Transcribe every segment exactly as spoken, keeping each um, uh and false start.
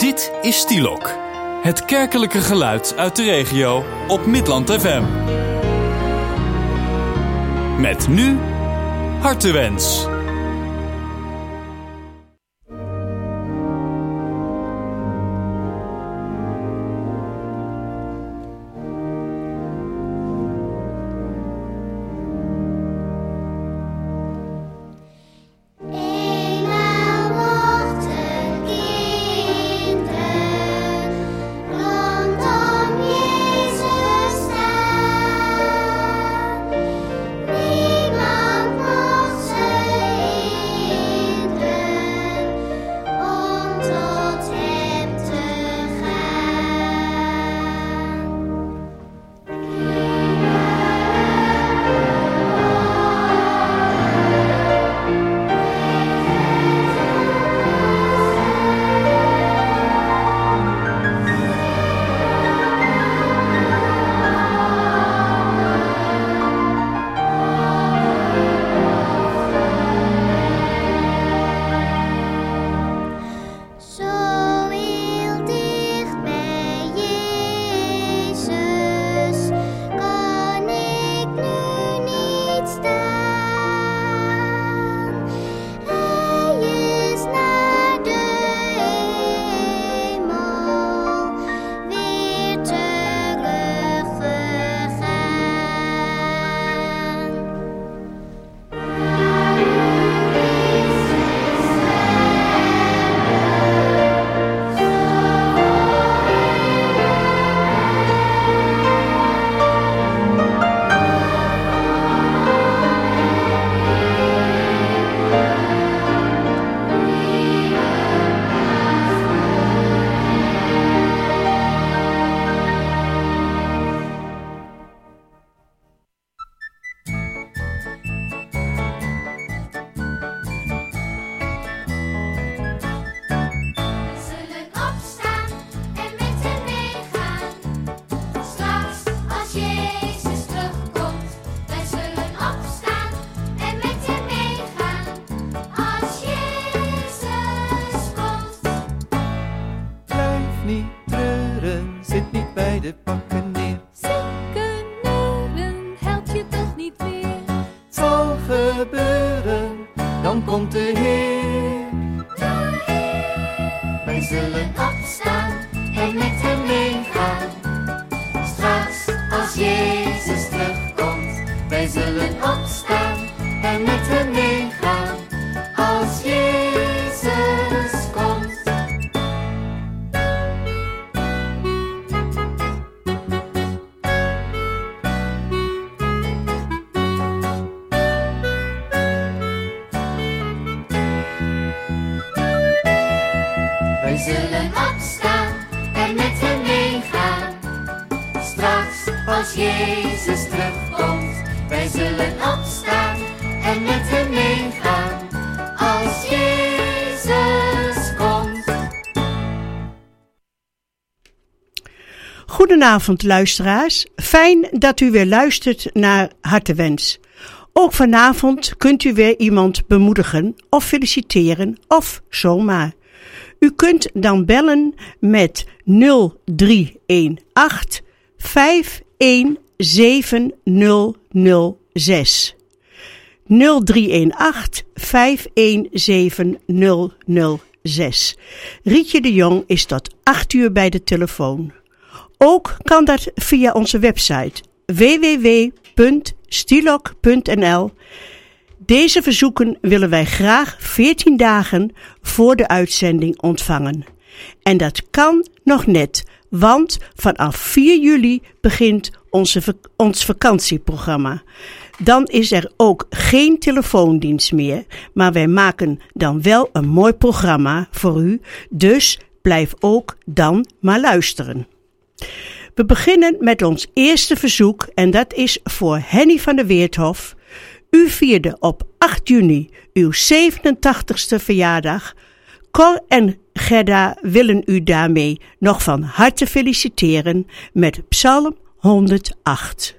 Dit is Stielok, het kerkelijke geluid uit de regio op Midland F M. Met nu Hartewens. Goedenavond luisteraars, fijn dat u weer luistert naar Hartewens. Ook vanavond kunt u weer iemand bemoedigen of feliciteren of zomaar. U kunt dan bellen met nul drie een acht vijf een zeven nul nul zes. nul drie een acht vijf een zeven nul nul zes. Rietje de Jong is tot acht uur bij de telefoon. Ook kan dat via onze website w w w punt stielok punt n l. Deze verzoeken willen wij graag veertien dagen voor de uitzending ontvangen. En dat kan nog net, want vanaf vier juli begint onze, ons vakantieprogramma. Dan is er ook geen telefoondienst meer, maar wij maken dan wel een mooi programma voor u, dus blijf ook dan maar luisteren. We beginnen met ons eerste verzoek en dat is voor Henny van der Weerthof. U vierde op acht juni uw zevenentachtigste verjaardag. Cor en Gerda willen u daarmee nog van harte feliciteren met Psalm honderdacht.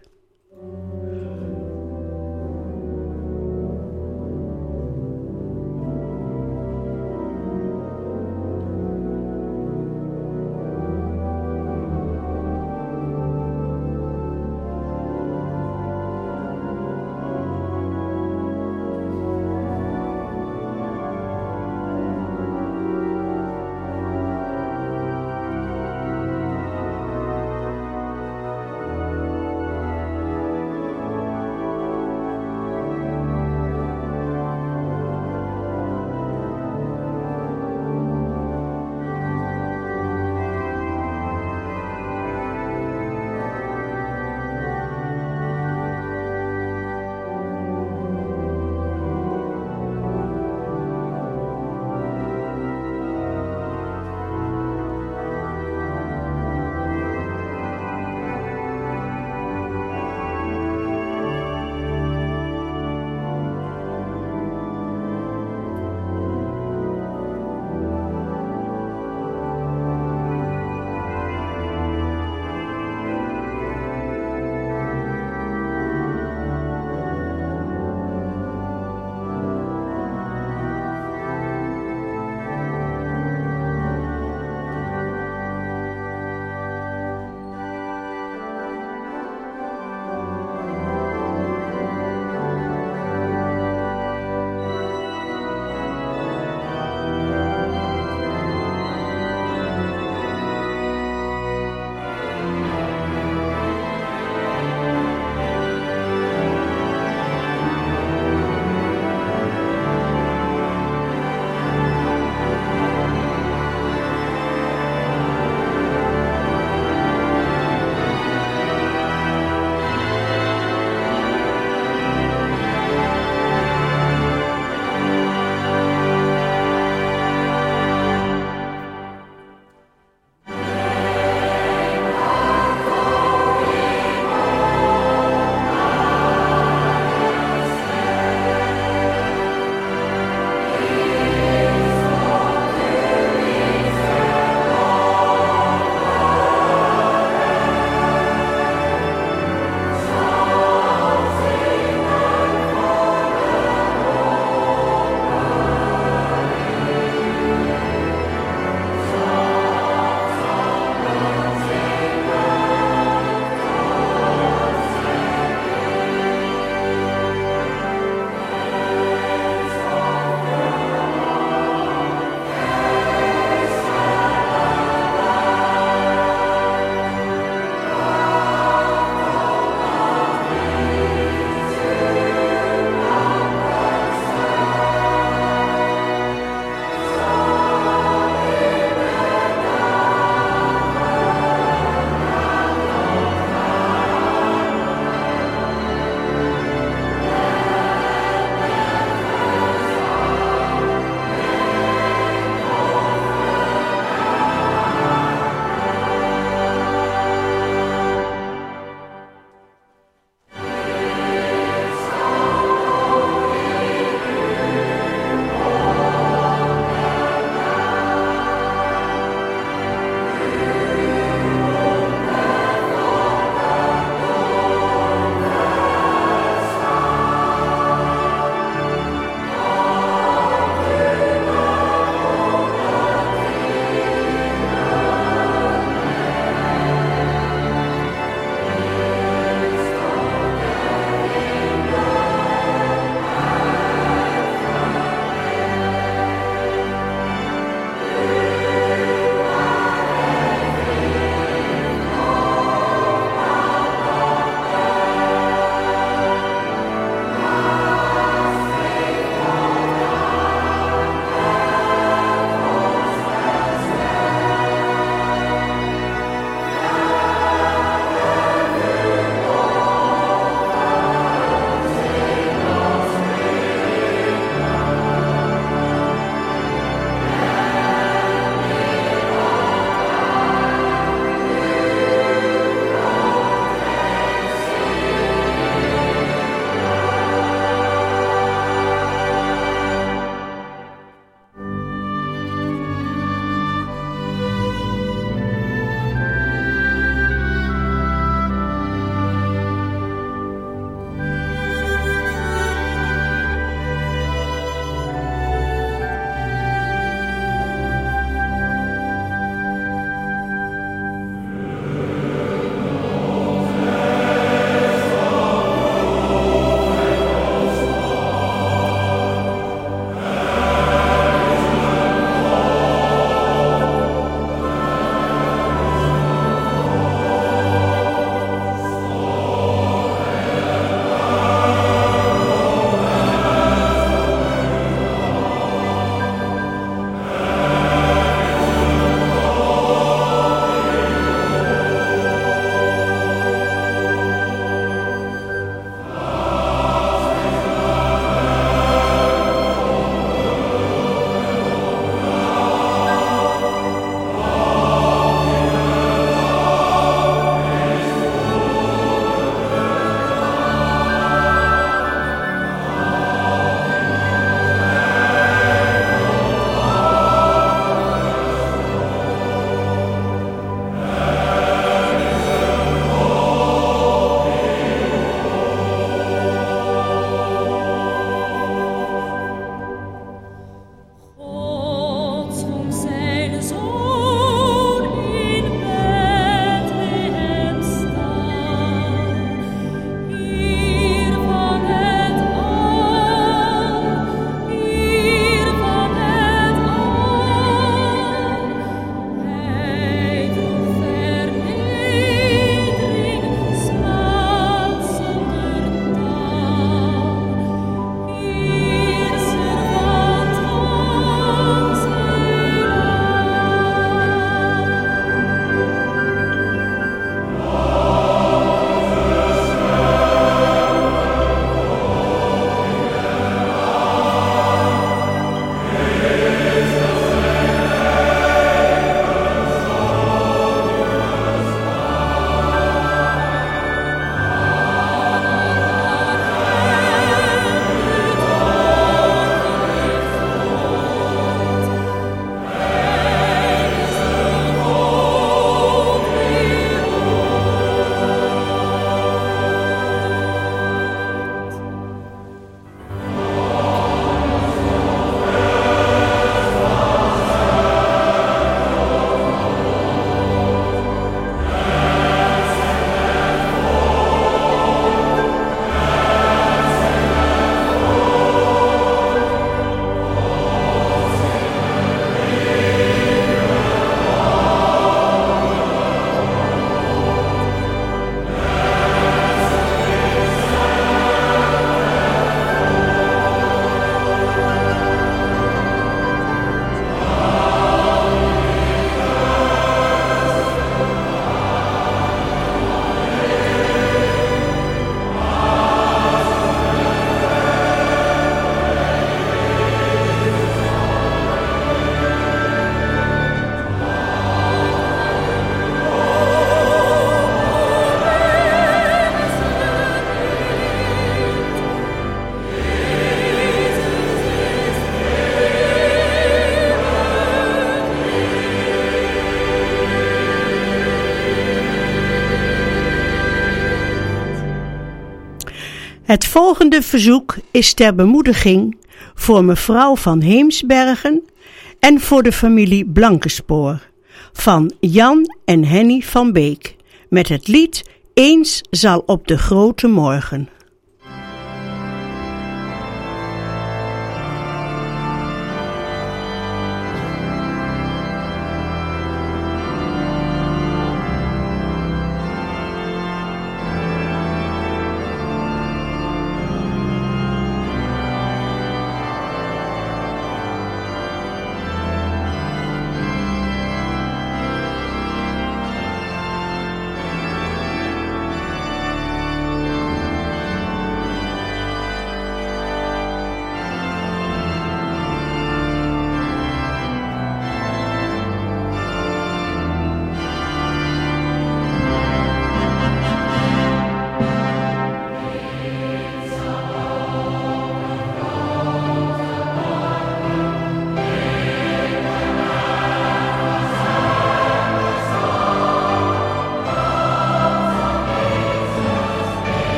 Het volgende verzoek is ter bemoediging voor mevrouw van Heemsbergen en voor de familie Blankenspoor van Jan en Henny van Beek met het lied Eens zal op de grote morgen.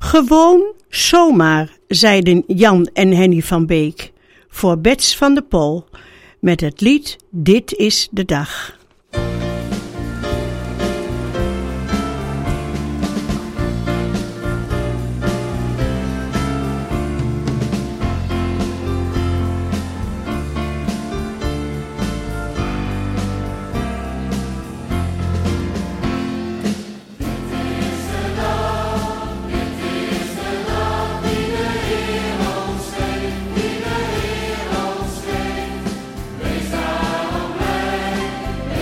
Gewoon zomaar, zeiden Jan en Henny van Beek voor Bets van de Pol met het lied Dit is de dag. Wees daarom blij,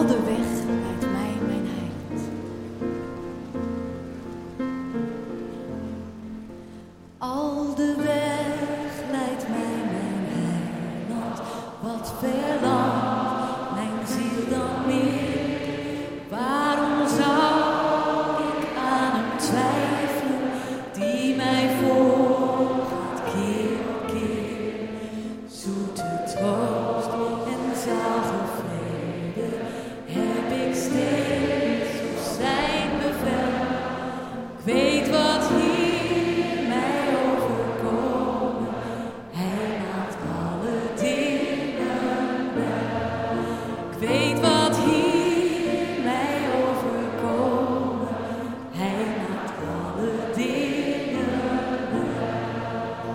de weg leidt mij mijn heiland. Al de weg leidt mij mijn heiland. Wat verlangt mijn ziel dan meer? Waarom zou ik aan hem twijfelen die mij voorgaat keer op keer? Zoete troost en zalige vrede heb ik steeds op zijn bevel. Ik weet wat hier mij overkomen, hij maakt alle dingen wel. Ik weet wat hier mij overkomen, hij maakt alle dingen wel.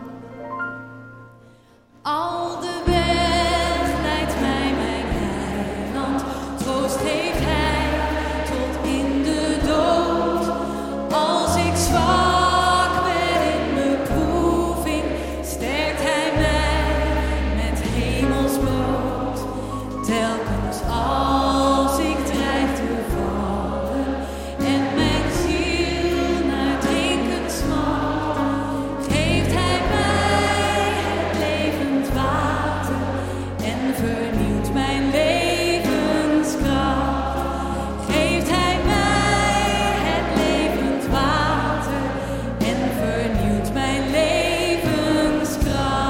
Al de weg leidt mij mijn heiland, troost heeft hij tot in de dood. Als ik zwak ben in beproeving, sterkt hij mij met hemels brood. Telkens als ik dreig te vallen en mijn ziel naar drinken smart, geeft hij mij het levend water en vernieuwt mijn levenskracht. Geeft hij mij het levend water en vernieuwt mijn levenskracht.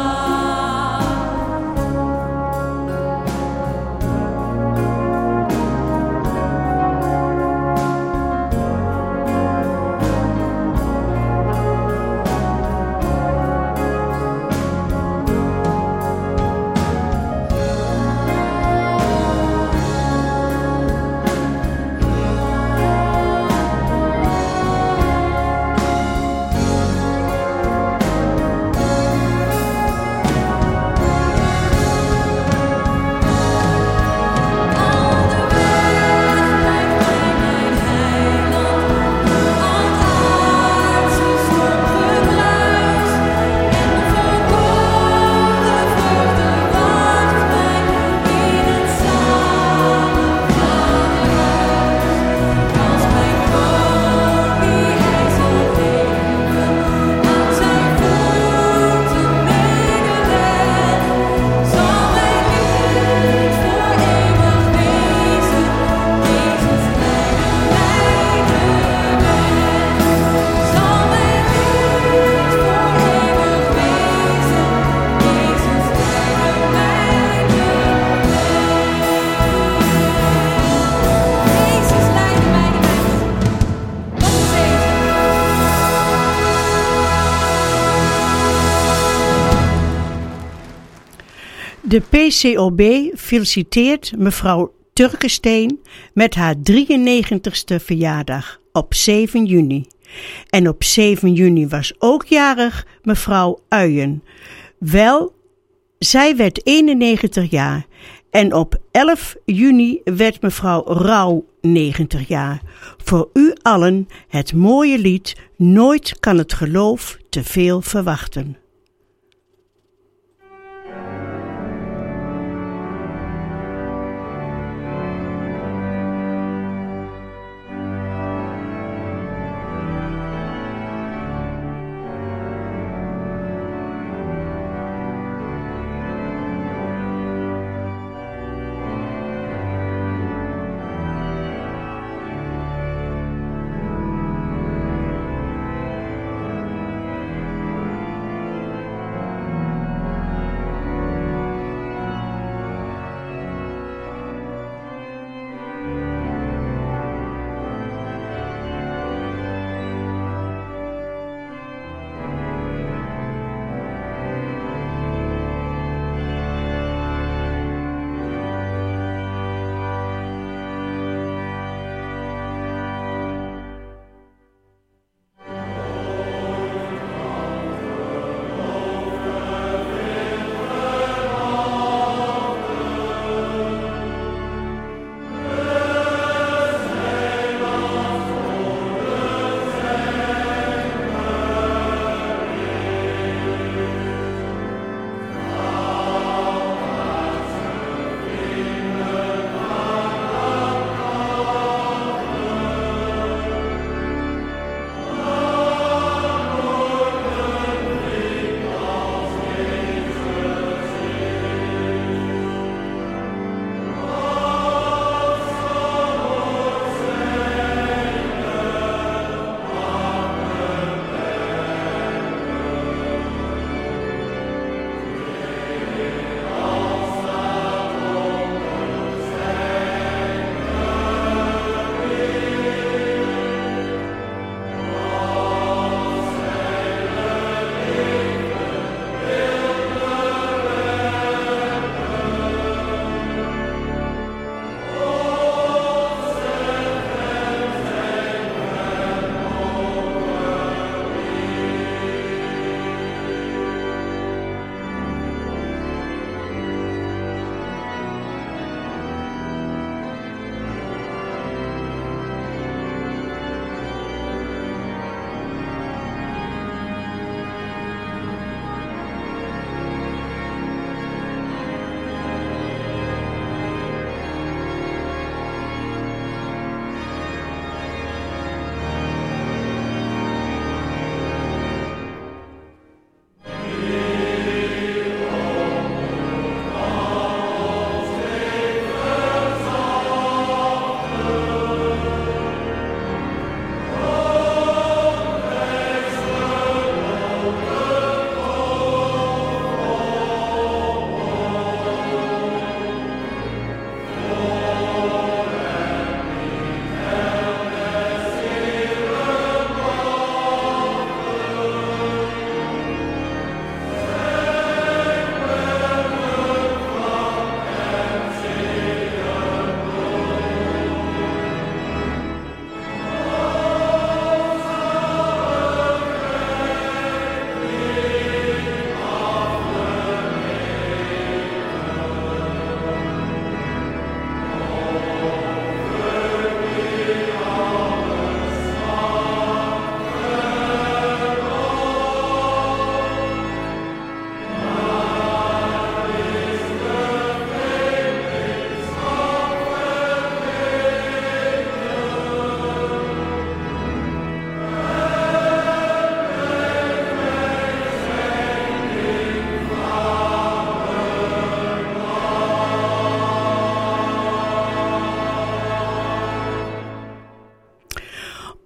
De P C O B feliciteert mevrouw Turkensteen met haar drieënnegentigste verjaardag op zeven juni. En op zeven juni was ook jarig mevrouw Uyen. Wel, zij werd eenennegentig jaar. En op elf juni werd mevrouw Rauw negentig jaar. Voor u allen het mooie lied Nooit kan het geloof te veel verwachten.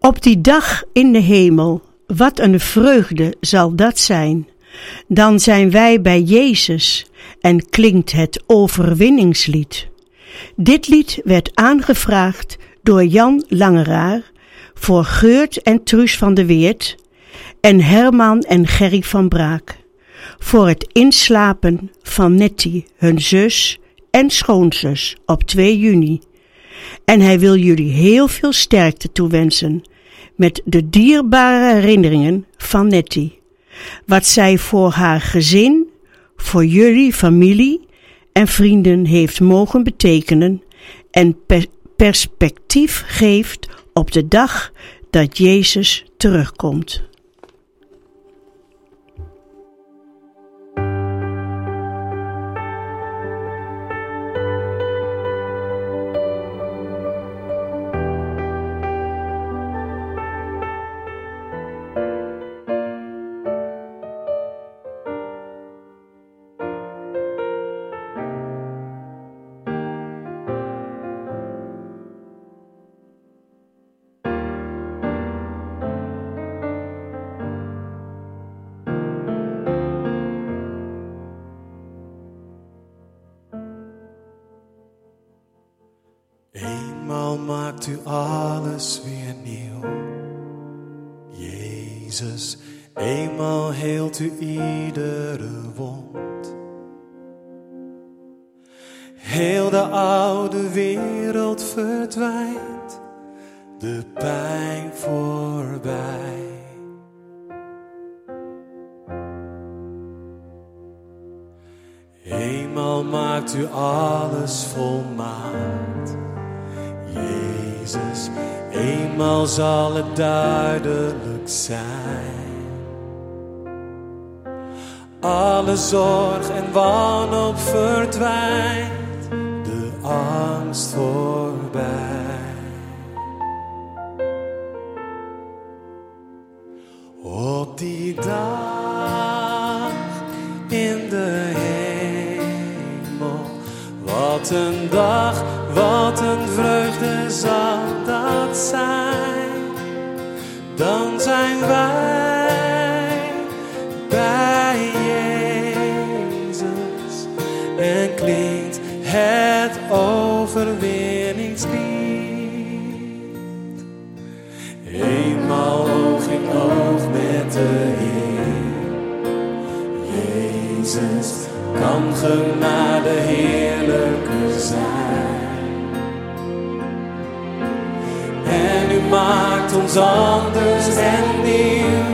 Op die dag in de hemel, wat een vreugde zal dat zijn. Dan zijn wij bij Jezus en klinkt het overwinningslied. Dit lied werd aangevraagd door Jan Langeraar voor Geurt en Truus van de Weert en Herman en Gerry van Braak. Voor het inslapen van Nettie, hun zus en schoonzus op twee juni. En hij wil jullie heel veel sterkte toewensen met de dierbare herinneringen van Nettie. Wat zij voor haar gezin, voor jullie familie en vrienden heeft mogen betekenen en per- perspectief geeft op de dag dat Jezus terugkomt. Eenmaal maakt u alles weer nieuw, Jezus. Eenmaal heelt u iedere wond. Heel de oude wereld verdwijnt, de pijn voorbij. Eenmaal maakt u alles volmaakt, Jezus, eenmaal zal het duidelijk zijn. Alle zorg en wanhoop verdwijnt, de angst voorbij. Op die dag in de hemel, wat een dag, wat een vreugde zal dat zijn. Dan zijn wij bij Jezus en klinkt het overwinningslied. Eenmaal oog in oog met de Heer, Jezus, kan genade heerlijker zijn. En u maakt ons anders en nieuw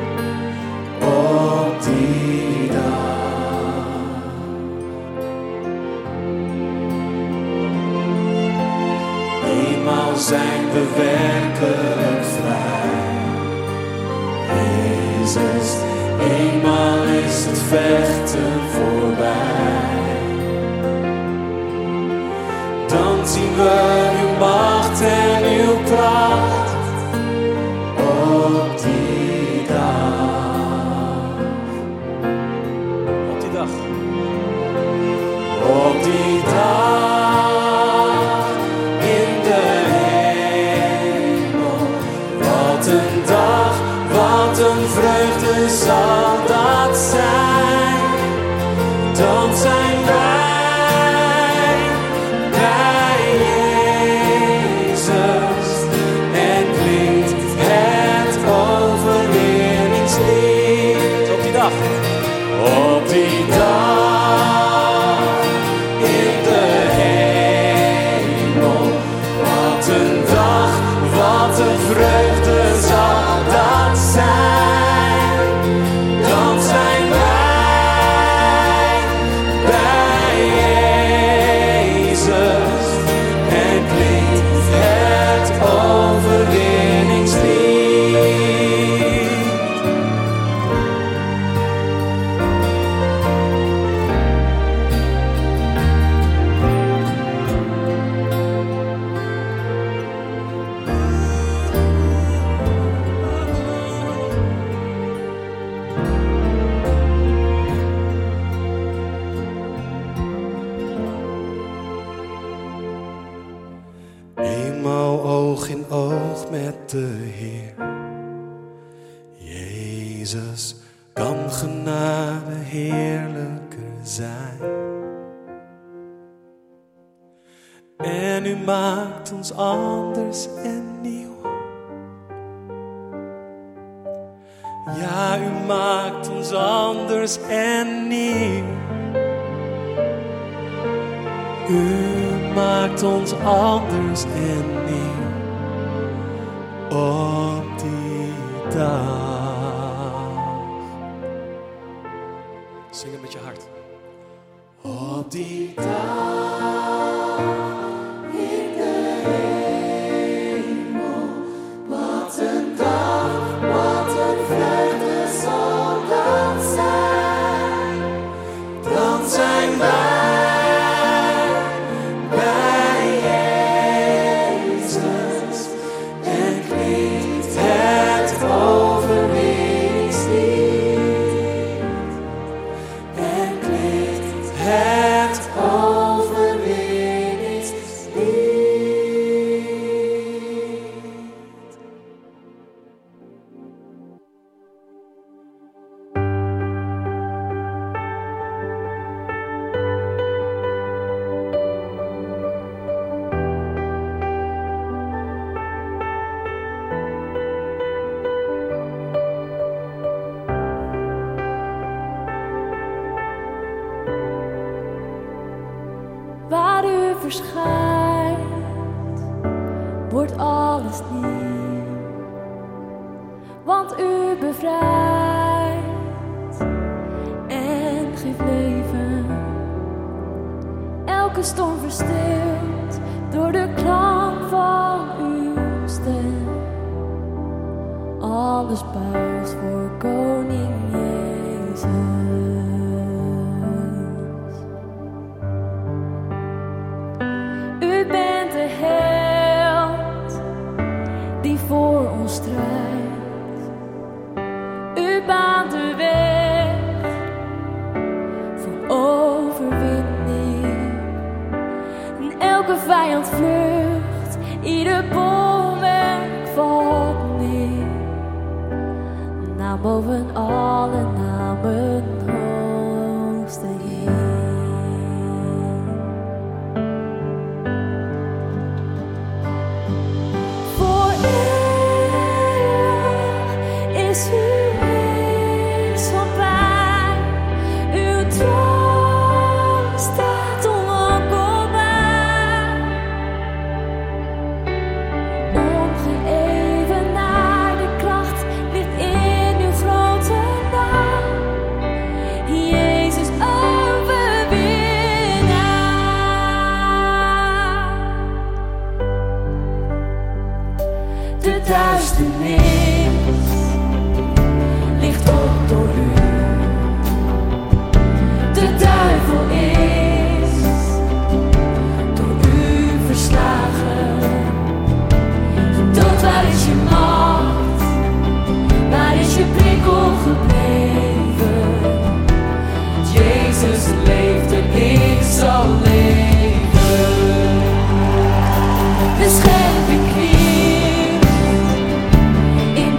op die dag. Eenmaal zijn we werkelijk vrij, Jezus, eenmaal is het vechten voorbij. Dan zien we uw macht en uw kracht op die dag. Op die dag. Op die dag in de hemel. Wat een dag, wat een vreugde zal dat zijn. Dan zijn wij op die dag in de hemel. Wat een dag, wat een vreugde zal dat zijn. eenmaal oog in oog met de Heer. Jezus, kan genade heerlijker zijn. En u maakt ons anders en nieuw. Ja, u maakt ons anders en nieuw. U maakt ons anders en nieuw op die dag. Zing het met je hart. Op die dag in de hemel, wat een dag, wat een vreugde zal dat zijn. Dan zijn wij verschijnt, wordt alles nieuw, want u bevrijdt en geeft leven. Elke storm verstilt door de klank van uw stem. Alles buigt voor koning Jezus. U bent de held die voor ons strijdt. U baant de weg voor overwinning. En elke vijand vlucht, ieder bolwerk valt neer. Naam boven alle namen, hoogste Heer. In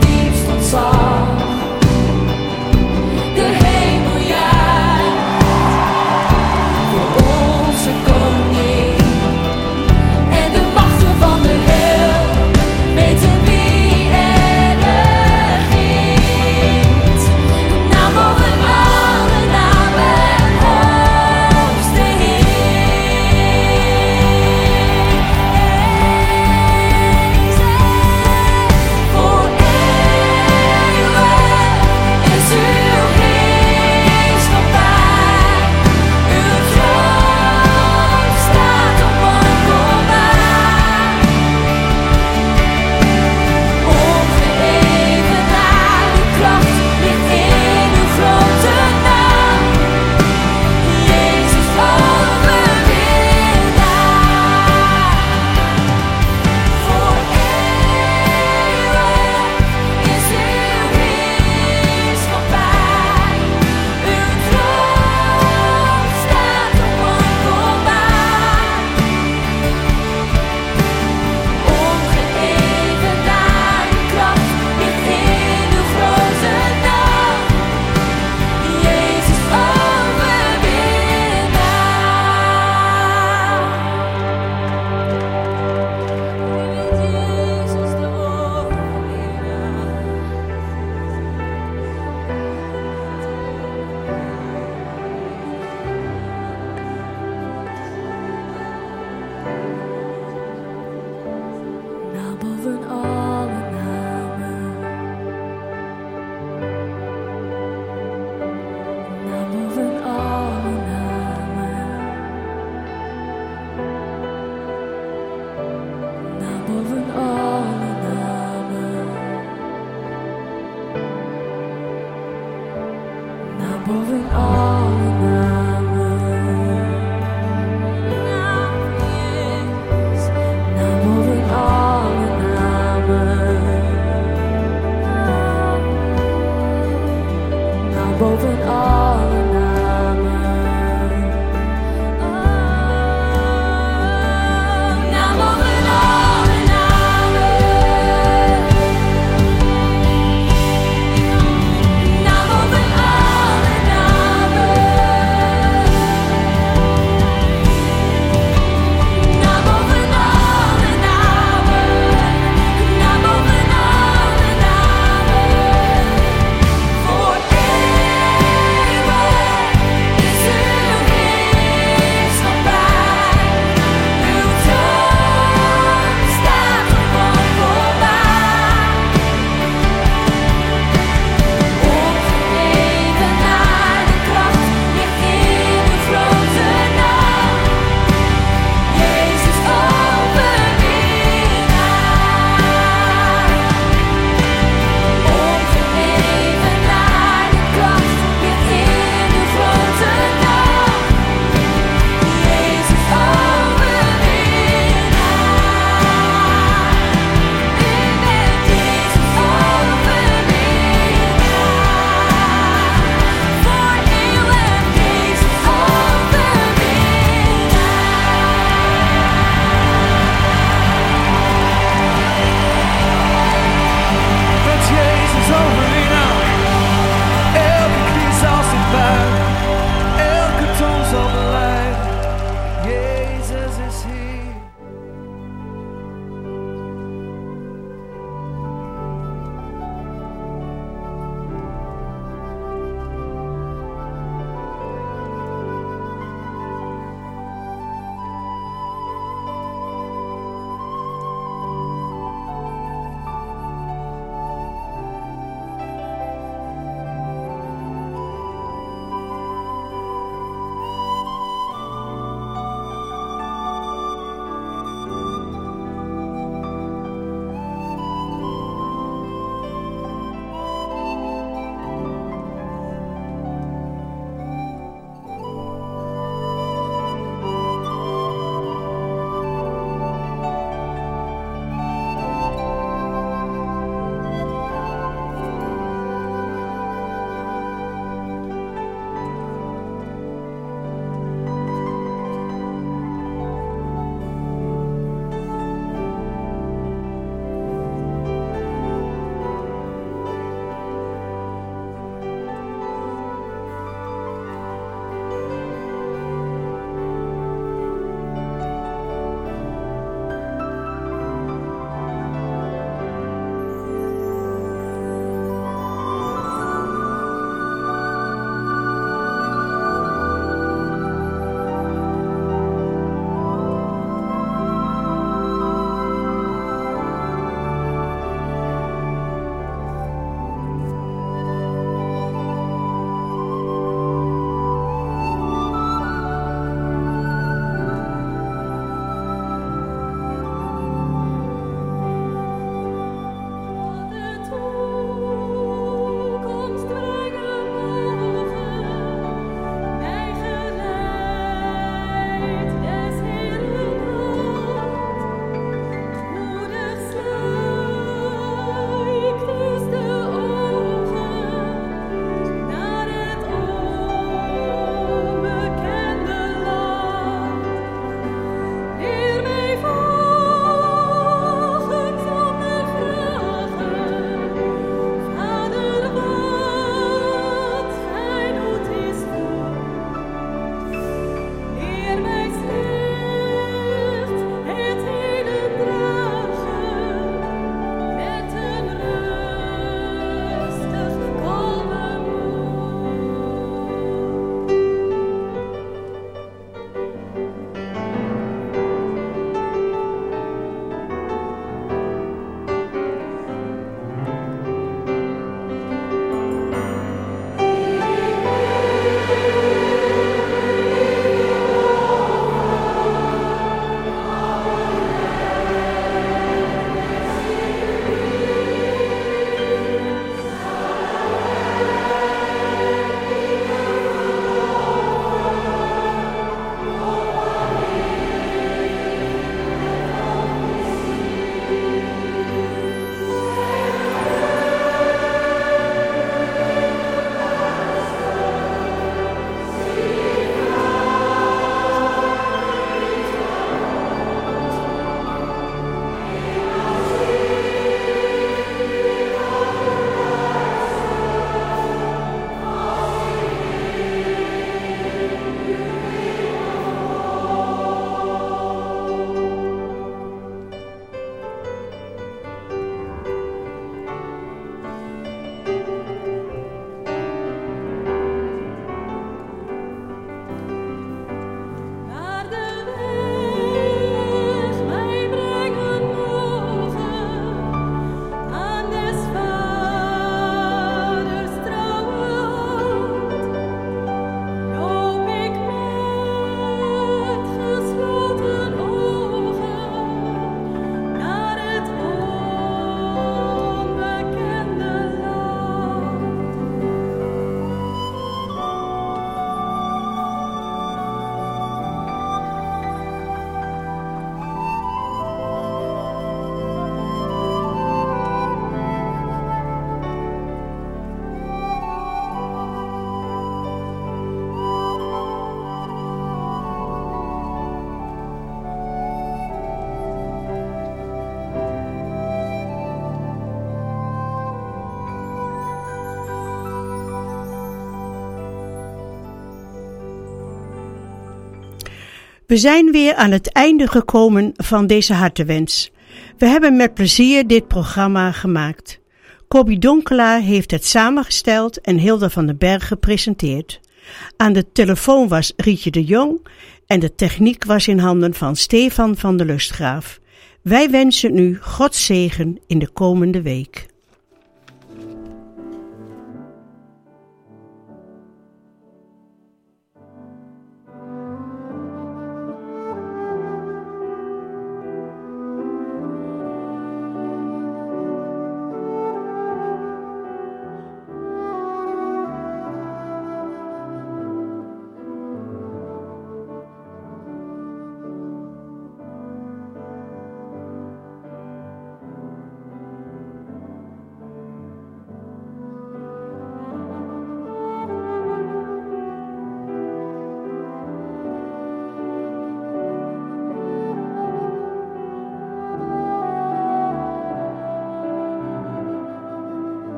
We zijn weer aan het einde gekomen van deze hartewens. We hebben met plezier dit programma gemaakt. Kobi Donkelaar heeft het samengesteld en Hilda van den Berg gepresenteerd. Aan de telefoon was Rietje de Jong en de techniek was in handen van Stefan van der Lustgraaf. Wij wensen u Gods zegen in de komende week.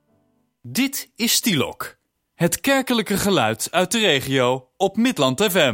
Dit is Stilok, het kerkelijke geluid uit de regio op Midland F M.